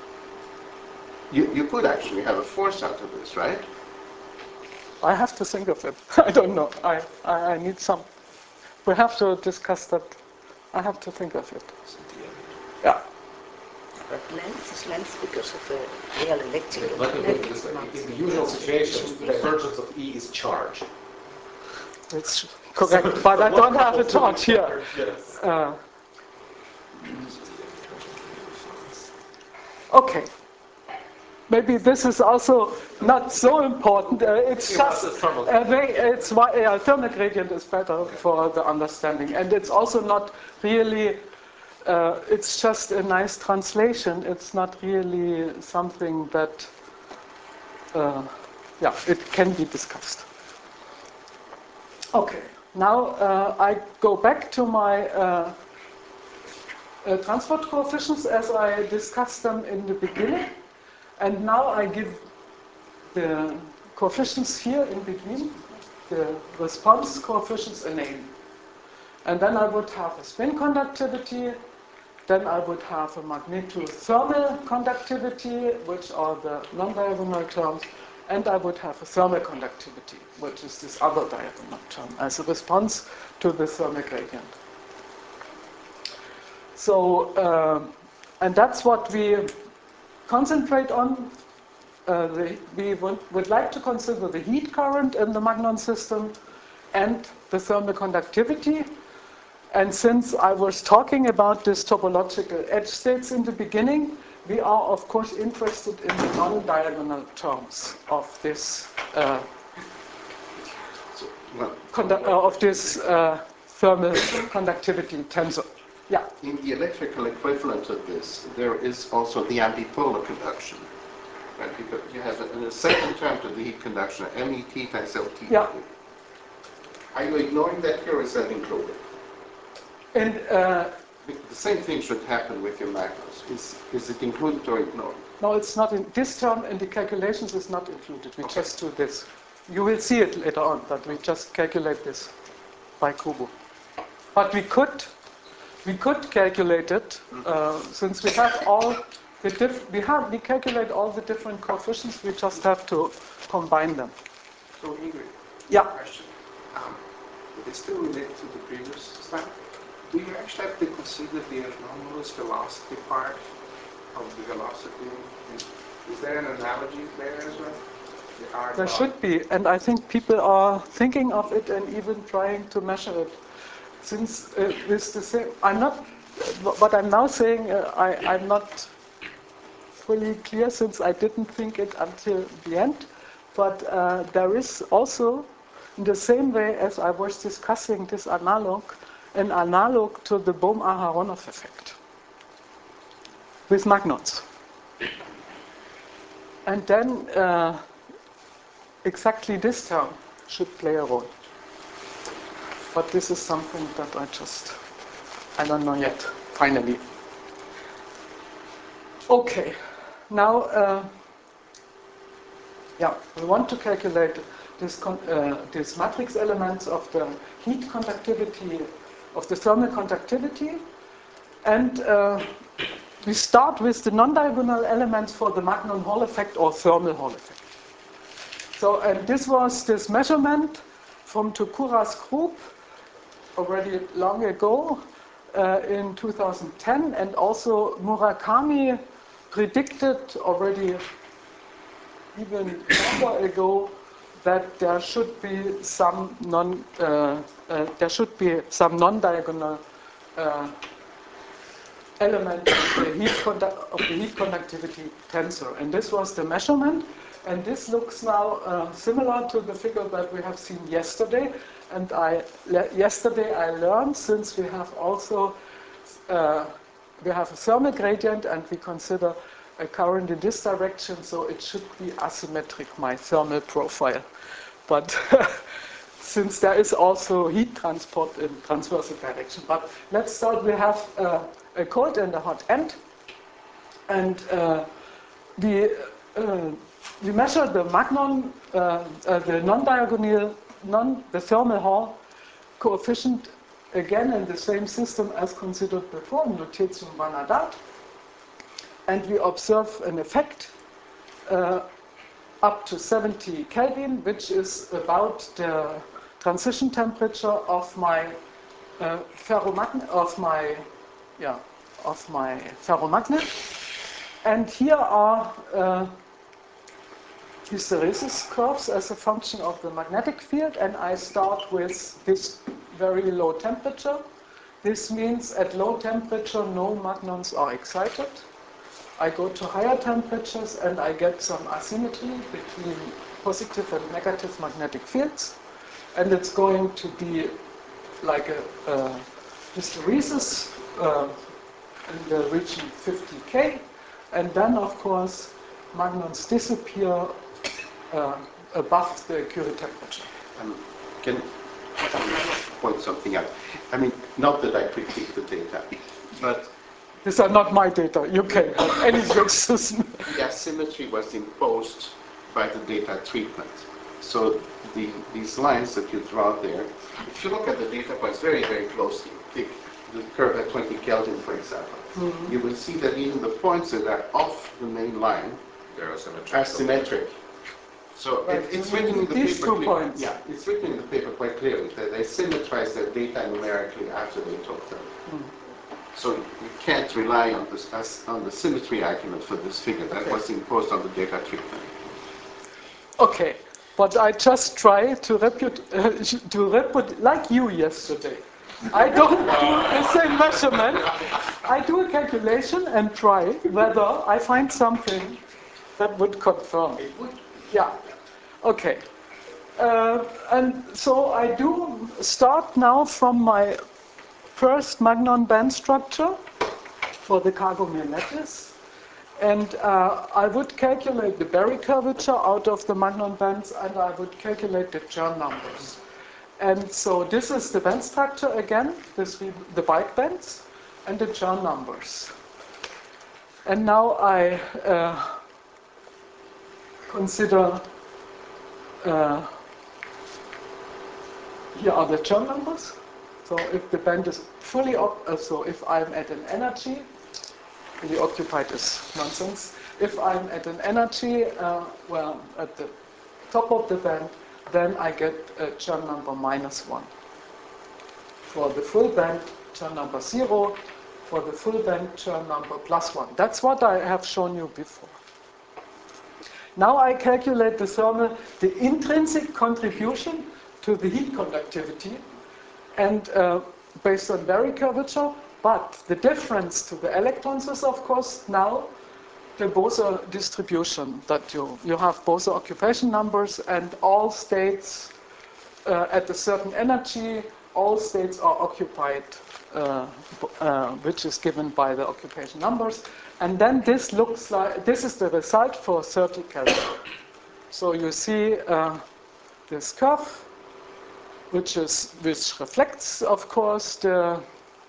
You could actually have a force out of this, right? I have to think of it. I don't know. I need some. We have to discuss that. I have to think of it. Yeah. But length is length because of the real electric. Let me put it this way. In the usual situation, the divergence of E is charge. It's correct, but I don't have a charge here. Yes. Okay. Maybe this is also not so important. It's just it's why thermal gradient is better for the understanding, and it's also not really. It's just a nice translation. It's not really something that. It can be discussed. Okay. Now I go back to my transport coefficients as I discussed them in the beginning. And now I give the coefficients here in between, the response coefficients, a name. And then I would have a spin conductivity, then I would have a magnetothermal conductivity, which are the non-diagonal terms, and I would have a thermal conductivity, which is this other diagonal term, as a response to the thermal gradient. So, and that's what we concentrate on. We would like to consider the heat current in the magnon system and the thermal conductivity. And since I was talking about these topological edge states in the beginning, we are of course interested in the non-diagonal terms of this thermal conductivity tensor. Yeah. In the electrical equivalent of this, there is also the ambipolar conduction. Right? Because you have a second term to the heat conduction, MET times LT. Yeah. Are you ignoring that here, or is that included? And the same thing should happen with your magnons. Is it included or ignored? No, it's not. This term in the calculations is not included. We just do this. You will see it later on, but we just calculate this by Kubo. But we could calculate it since we have all the we calculate all the different coefficients. We just have to combine them. So Ingrid, question. It's still related to the previous slide. Do you actually have to consider the anomalous velocity part of the velocity? Is there an analogy there as well? There should be, and I think people are thinking of it and even trying to measure it. Since it's the same, what I'm now saying, I'm not fully clear since I didn't think it until the end. But there is also, in the same way as I was discussing this analog, an analog to the Bohm-Aharonov effect with magnons. And then exactly this term should play a role. But this is something that I don't know yet, finally. Okay, now, we want to calculate these matrix elements of the heat conductivity, of the thermal conductivity, and we start with the non-diagonal elements for the Magnon Hall effect or thermal Hall effect. So, and this was this measurement from Tokura's group already long ago in 2010, and also Murakami predicted already even longer ago that there should be some non-diagonal element of the heat conductivity tensor, and this was the measurement. And this looks now similar to the figure that we have seen yesterday. And yesterday I learned, since we have also we have a thermal gradient and we consider a current in this direction, so it should be asymmetric, my thermal profile. But since there is also heat transport in transversal direction. But let's start, we have a cold and a hot end. And we measure the Magnon, the non-diagonal, the thermal Hall coefficient again in the same system as considered before, Notation Vanadat. And we observe an effect up to 70 Kelvin, which is about the transition temperature of my ferromagnet, of my ferromagnet. And here are hysteresis curves as a function of the magnetic field, and I start with this very low temperature. This means at low temperature no magnons are excited. I go to higher temperatures and I get some asymmetry between positive and negative magnetic fields, and it's going to be like a hysteresis in the region 50K, and then of course magnons disappear above the Curie temperature. Can I point something out? I mean, not that I critique the data, but these are not my data. You can have any criticism. The asymmetry was imposed by the data treatment. So these lines that you draw there, if you look at the data points very, very closely, take the curve at 20 Kelvin, for example, you will see that even the points that are off the main line are symmetric. So it's written in the these paper. 2 points. Yeah, it's written in the paper quite clearly that they symmetrize their data numerically after they took them. So you can't rely on the symmetry argument for this figure that was imposed on the data treatment. Okay, but I just try to repute, like you yesterday. I don't do the same measurement. I do a calculation and try whether I find something that would confirm. It would. Yeah. Okay. And so I do start now from my first Magnon band structure for the Cargomir lattice, and I would calculate the Berry curvature out of the Magnon bands, and I would calculate the Chern numbers. And so this is the band structure again, the bike bands, and the Chern numbers. And now I consider, here are the Chern numbers. So if the band is fully, so if I'm at an energy, fully occupied is nonsense. If I'm at an energy, well, at the top of the band, then I get a Chern number -1. For the full band, Chern number 0. For the full band, Chern number +1. That's what I have shown you before. Now I calculate the intrinsic contribution to the heat conductivity, and based on Berry curvature, but the difference to the electrons is, of course, now the Bose distribution, that you have Bose occupation numbers, and all states at a certain energy, all states are occupied, which is given by the occupation numbers. And then this looks like, this is the result for 30 Kelvin. So you see this curve, which reflects, of course, the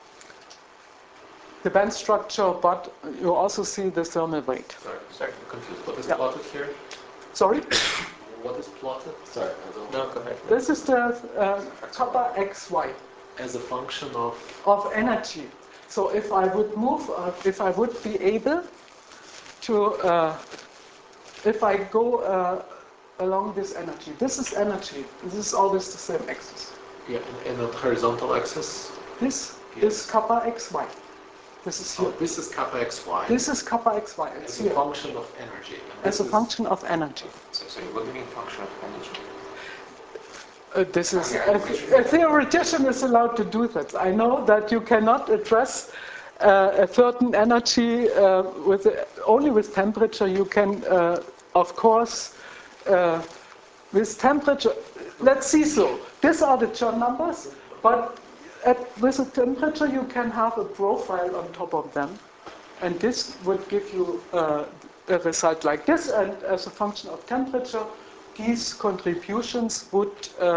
band structure, but you also see the thermal rate. Sorry, I'm confused. What is plotted here? Sorry? What is plotted? Sorry, no, go ahead. This is the kappa XY. As a function of? Of energy. So if I would move, if I would be able to, if I go along this energy, this is energy. This is always the same axis. Yeah, and on horizontal axis? This is kappa XY. This is here. Oh, this is kappa XY. This is kappa XY. It's as a function of energy. As a function of energy. So what do you mean function of energy? This is a theoretician is allowed to do that. I know that you cannot address a certain energy only with temperature. You can, of course, with temperature. Let's see. So these are the Chern numbers, but with a temperature you can have a profile on top of them, and this would give you a result like this, and as a function of temperature, these contributions would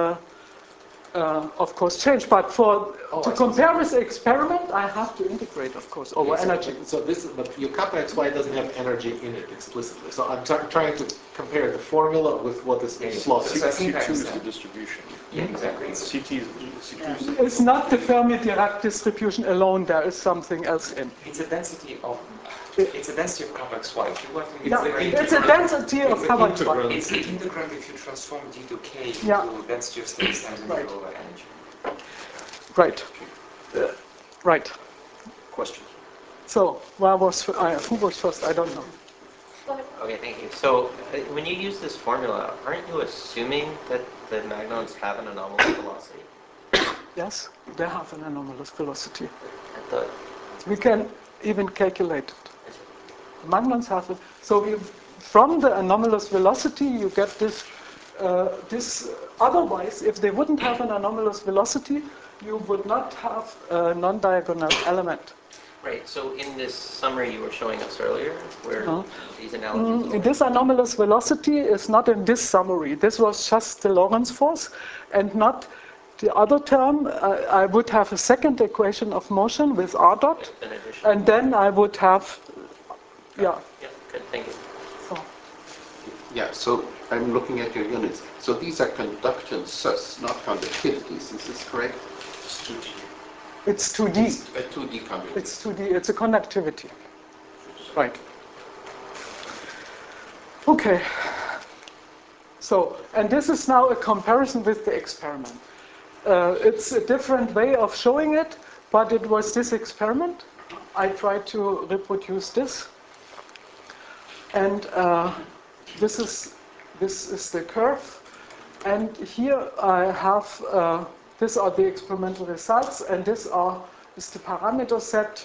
of course change. But to compare with the experiment, I have to integrate, of course, over energy. But your kappa xy doesn't have energy in it explicitly. So I'm trying to compare the formula with what is plotted. C2 is the distribution. Yeah, exactly. C2 It's not the Fermi-Dirac distribution alone. There is something else in. It's a density of kappa xy. It's a density of kappa xy. It's the integrand if you transform d to k into density of states times the over energy. Right. Right. Questions? So, who was first? I don't know. Okay, thank you. So, when you use this formula, aren't you assuming that the magnons have an anomalous velocity? Yes, they have an anomalous velocity. We can even calculate it. Magnons have it. So, from the anomalous velocity, you get this. Otherwise, if they wouldn't have an anomalous velocity, you would not have a non-diagonal element. Right, so in this summary you were showing us earlier, where these analogies... This anomalous velocity is not in this summary. This was just the Lorentz force, and not the other term. I would have a second equation of motion with r dot, and then I would have... Yeah, good, thank you. So I'm looking at your units. So these are conductances, not conductivities. Is this correct? It's 2D. It's a 2D conductivity. It's 2D. It's a conductivity. Right. Okay. So, and this is now a comparison with the experiment. It's a different way of showing it, but it was this experiment. I tried to reproduce this. And this is the curve. And here I have... these are the experimental results, and this is the parameter set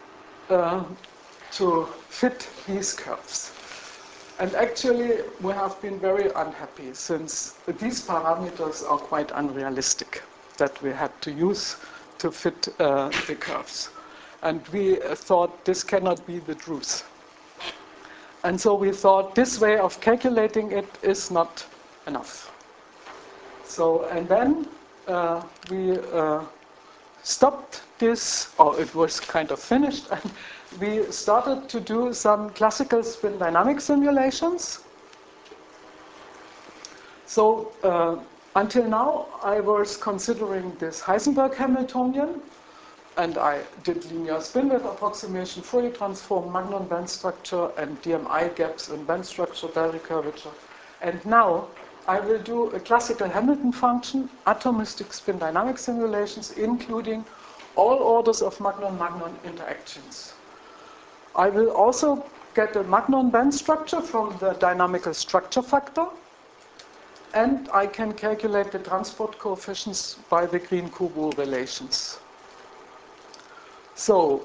to fit these curves. And actually, we have been very unhappy since these parameters are quite unrealistic that we had to use to fit the curves. And we thought this cannot be the truth. And so we thought this way of calculating it is not enough. So, and then we stopped this, or it was kind of finished, and we started to do some classical spin dynamic simulations. So until now, I was considering this Heisenberg Hamiltonian, and I did linear spin with approximation, Fourier transform, Magnon band structure, and DMI gaps in band structure, Bell curvature. And now I will do a classical Hamilton function, atomistic spin dynamic simulations, including all orders of Magnon-Magnon interactions. I will also get a Magnon band structure from the dynamical structure factor, and I can calculate the transport coefficients by the Green-Kubo relations. So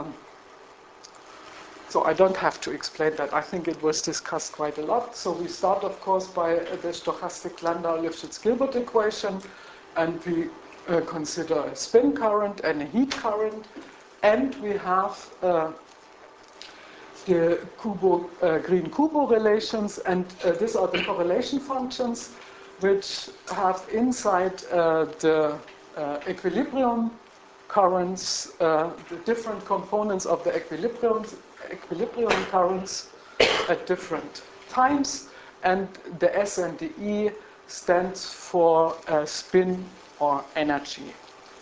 I don't have to explain that. I think it was discussed quite a lot. So we start, of course, by the stochastic Landau-Lifshitz-Gilbert equation, and we consider a spin current and a heat current, and we have the Green-Kubo relations, and these are the correlation functions which have inside the equilibrium currents, the different components of the equilibrium currents at different times, and the S and the E stands for spin or energy.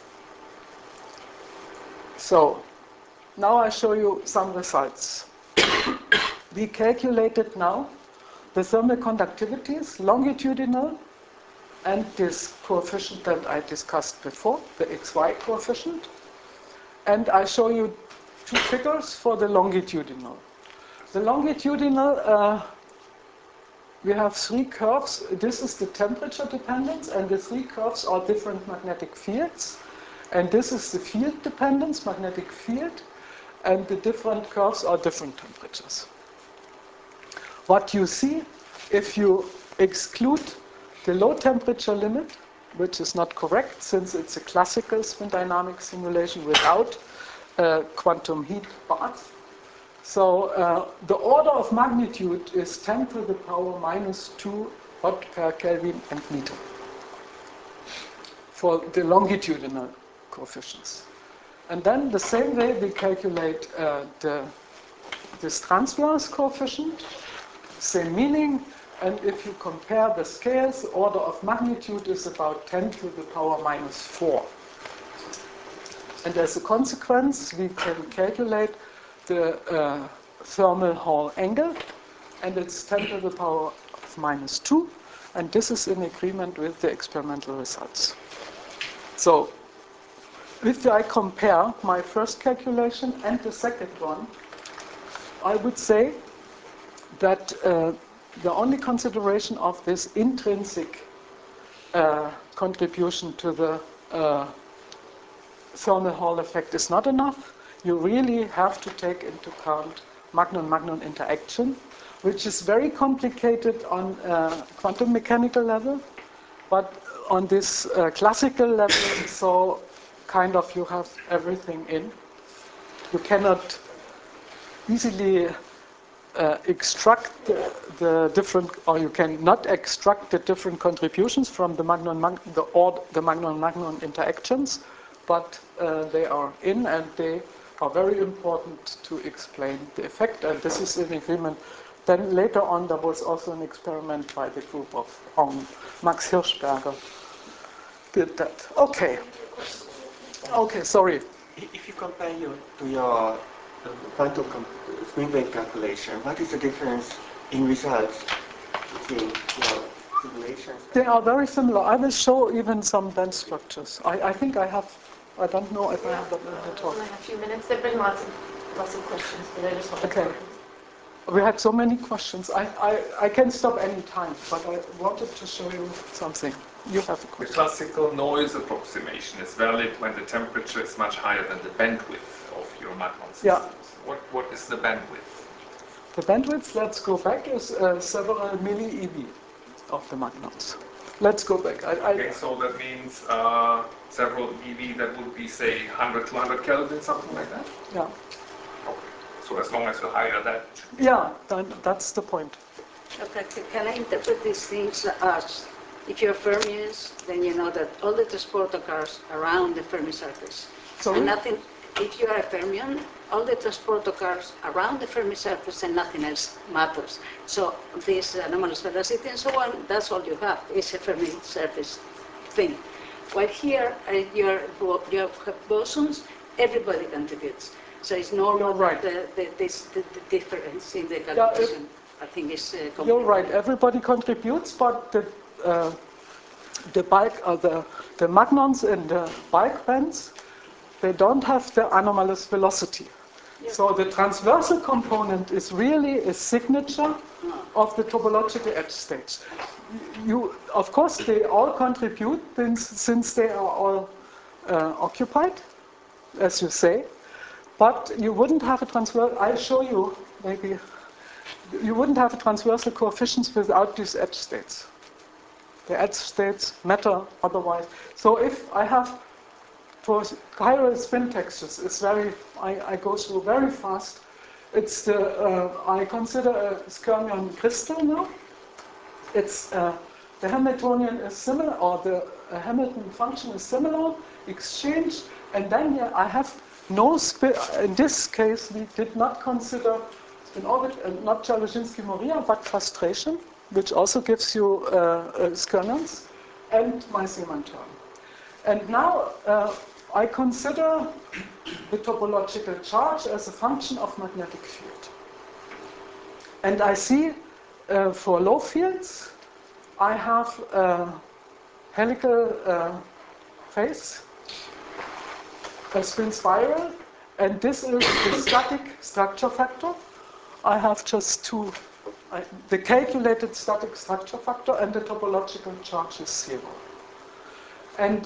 So now I show you some results. We calculated now the thermal conductivities, longitudinal, and this coefficient that I discussed before, the XY coefficient. And I show you two figures for the longitudinal. The longitudinal, we have three curves. This is the temperature dependence, and the three curves are different magnetic fields. And this is the field dependence, magnetic field, and the different curves are different temperatures. What you see, if you exclude the low temperature limit, which is not correct since it's a classical spin dynamic simulation without quantum heat bath. So the order of magnitude is 10 to the power minus 2 watt per Kelvin and meter for the longitudinal coefficients. And then the same way we calculate this transverse coefficient, same meaning, and if you compare the scales, the order of magnitude is about 10 to the power minus 4. And as a consequence, we can calculate the thermal Hall angle, and it's 10 to the power of minus 2, and this is in agreement with the experimental results. So if I compare my first calculation and the second one, I would say that the only consideration of this intrinsic contribution to the thermal Hall effect is not enough. You really have to take into account magnon-magnon interaction, which is very complicated on quantum mechanical level, but on this classical level, so kind of you have everything in. You cannot easily extract the different, or you cannot extract the different contributions from the magnon-magnon interactions, but they are in, and they are very important to explain the effect, and this is in agreement. Then later on there was also an experiment by the group of Max Hirschberger did that. Okay. Okay, sorry. If you compare to your quantum swing wave calculation, what is the difference in results between your simulations? They are very similar. I will show even some band structures. I think I have. I don't know if I have that in the talk. We have a few minutes. There have been lots of questions, but I just want to. Okay. We had so many questions. I can stop any time, but I wanted to show you something. You have a question. The classical noise approximation is valid when the temperature is much higher than the bandwidth of your magnon systems. Yeah. What is the bandwidth? The bandwidth, let's go back, is several milli-eV of the magnons. Let's go back. Okay, so that means several eV, that would be, say, 100, 200 Kelvin, something like that? Yeah. Okay. So as long as you higher that. Yeah, that's the point. Okay, can I interpret these things as, if you're fermions, then you know that all the transport occurs around the Fermi surface. Sorry? And nothing, if you are a fermion, all the transport occurs around the Fermi surface and nothing else matters. So this anomalous velocity and so on, that's all you have, is a Fermi surface thing. While here, you have bosons, everybody contributes. So it's normal that the difference in the calculation, I think, is complicated. You're right, everybody contributes, but the bulk, the magnons in the bulk bands, they don't have the anomalous velocity. Yeah. So the transversal component is really a signature of the topological edge states. Of course, they all contribute since they are all occupied, as you say, but you wouldn't have a transversal, I'll show you maybe, you wouldn't have a transversal coefficients without these edge states. The edge states matter otherwise. So if I have, for chiral spin textures, it's very, I go through very fast. It's the, I consider a skyrmion crystal now. It's, the Hamiltonian is similar, or the Hamilton function is similar, exchanged, and then I have no spin. In this case, we did not consider in orbit, not Dzerzhinsky-Moria, but frustration, which also gives you skyrmions, and my Zeeman term. And now I consider the topological charge as a function of magnetic field. And I see for low fields, I have a helical phase, a spin spiral, and this is the static structure factor. I have just two, the calculated static structure factor, and the topological charge is 0. And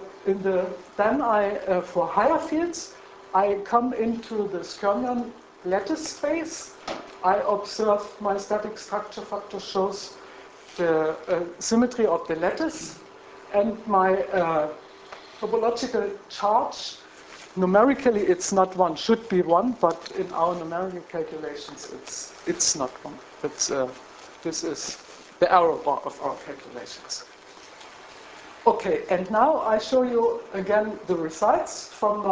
then I, for higher fields, I come into the skyrmion lattice space. I observe my static structure factor shows the symmetry of the lattice, and my topological charge numerically it's not 1, should be 1, but in our numerical calculations it's not 1. This is the error bar of our calculations. Okay, and now I show you again the results from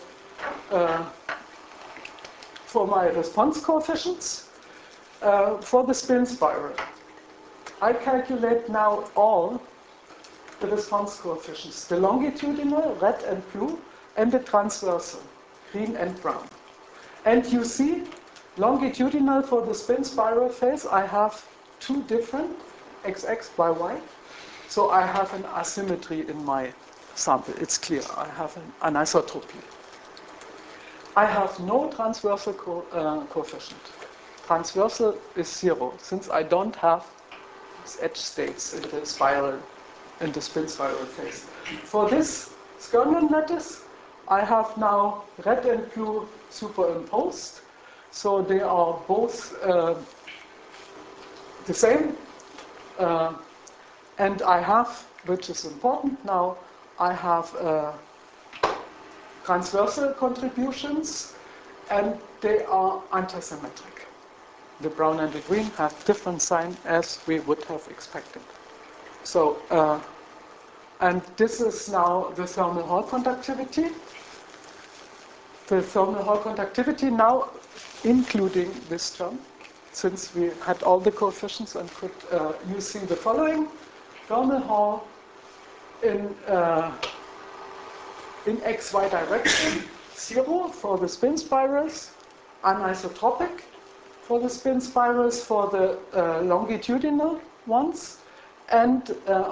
my response coefficients for the spin spiral. I calculate now all the response coefficients, the longitudinal, red and blue, and the transversal, green and brown. And you see, longitudinal for the spin spiral phase, I have two different xx, yy. So I have an asymmetry in my sample. It's clear. I have an anisotropy. I have no transversal coefficient. Transversal is 0, since I don't have these edge states in the spiral, in the spin spiral phase. For this Skyrmion lattice, I have now red and blue superimposed. So they are both the same. And I have, which is important now, I have transversal contributions, and they are antisymmetric. The brown and the green have different sign as we would have expected. So, and this is now the thermal Hall conductivity. The thermal Hall conductivity now including this term, since we had all the coefficients and could, you see the following. Thermal Hall in xy direction, 0 for the spin spirals, anisotropic for the spin spirals for the longitudinal ones, and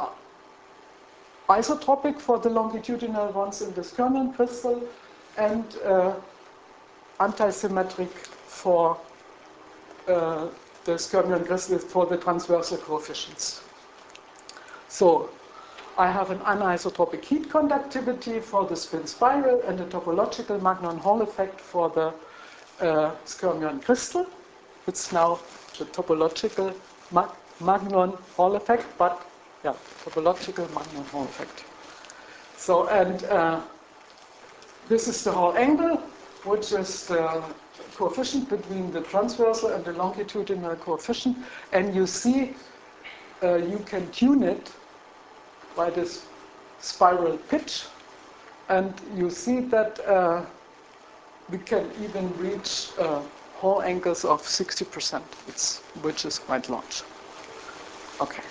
isotropic for the longitudinal ones in the Skyrmion crystal, and antisymmetric for the Skyrmion crystal for the transversal coefficients. So I have an anisotropic heat conductivity for the spin spiral and a topological Magnon Hall effect for the Skyrmion crystal. It's now the topological Magnon Hall effect, but yeah, topological Magnon Hall effect. So, and this is the Hall angle, which is the coefficient between the transversal and the longitudinal coefficient. And you see, you can tune it by this spiral pitch, and you see that we can even reach Hall angles of 60%, which is quite large. Okay.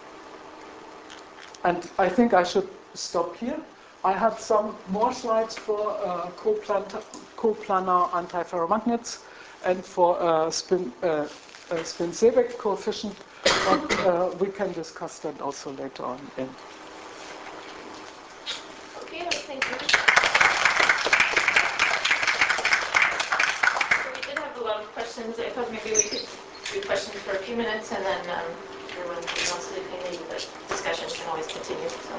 And I think I should stop here. I have some more slides for coplanar antiferromagnets and for spin-Seebeck coefficient, but we can discuss that also later on. Okay, thank you. So we did have a lot of questions. I thought maybe we could do questions for a few minutes, and then everyone who wants to continue the discussion can always continue. So,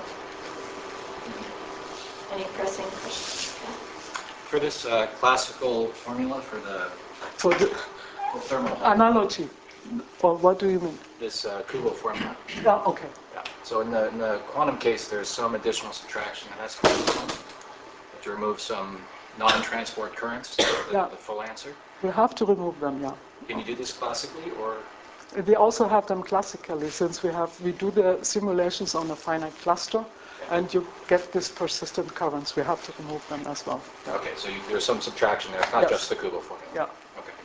any pressing questions? Yeah. For this classical formula for the thermal analogy, or what do you mean? This Kubo formula. Yeah. Okay. Yeah. So in the quantum case, there's some additional subtraction that has to be done to remove some non-transport currents. The full answer. We have to remove them. Yeah. Can you do this classically, or? We also have them classically, since we do the simulations on a finite cluster, and you get this persistent currents. We have to remove them as well. Yeah. Okay, so there's some subtraction there. It's not just the Kubo formula. Yeah. Okay.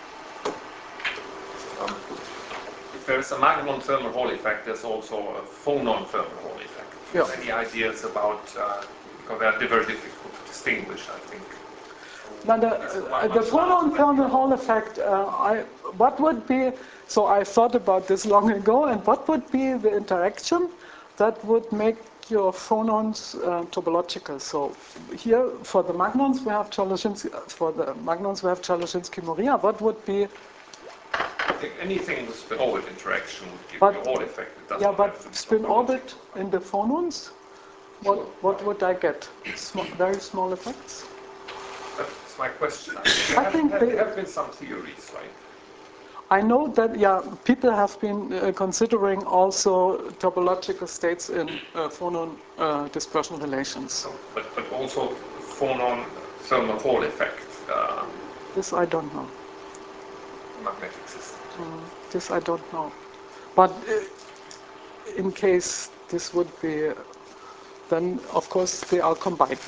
If there is a Magnon thermal Hall effect, there's also a phonon thermal Hall effect. Yeah. Any ideas about, because they are very difficult to distinguish, I think. Now the phonon thermal Hall effect, what would be, so I thought about this long ago, and what would be the interaction that would make your phonons topological? So here for the magnons we have Choleshinski, Moria. What would be? I think anything with spin orbit interaction would give you a Hall effect. It doesn't but spin orbit in the phonons, what would I get? Very small effects? That's my question. I think there have been some theories, right? I know that, people have been considering also topological states in phonon dispersion relations. But also phonon thermal Hall effect. This I don't know. Magnetic system. This I don't know. But in case this would be, then of course they are combined.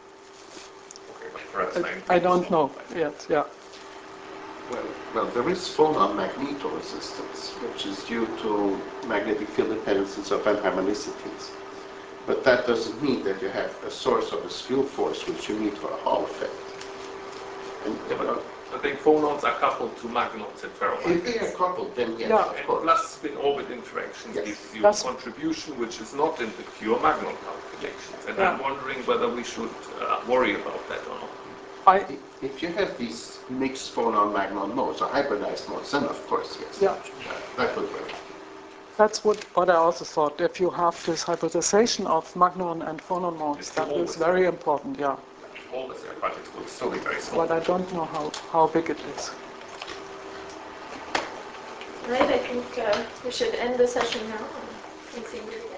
I don't know yet, yeah. Well, there is phonon magnetoresistance, which is due to magnetic field dependencies of anharmonicities. But that doesn't mean that you have a source of a skew force which you need for a Hall effect. And, I think phonons are coupled to magnons and ferromagnets. If they are coupled, then yes, Yeah. of And course. plus spin-orbit interaction Yes. gives you That's- a contribution which is not in the pure magnon calculations. And Yeah. I'm wondering whether we should worry about that or not. If you have these mixed phonon-magnon modes, or hybridized modes, then of course, yes. Yeah. That would work. That's what I also thought. If you have this hybridization of magnon and phonon modes, that is very important, yeah. Always there, but it will still be very small. But I don't know how big it is. Right, I think we should end the session now. Thanks, Ingrid.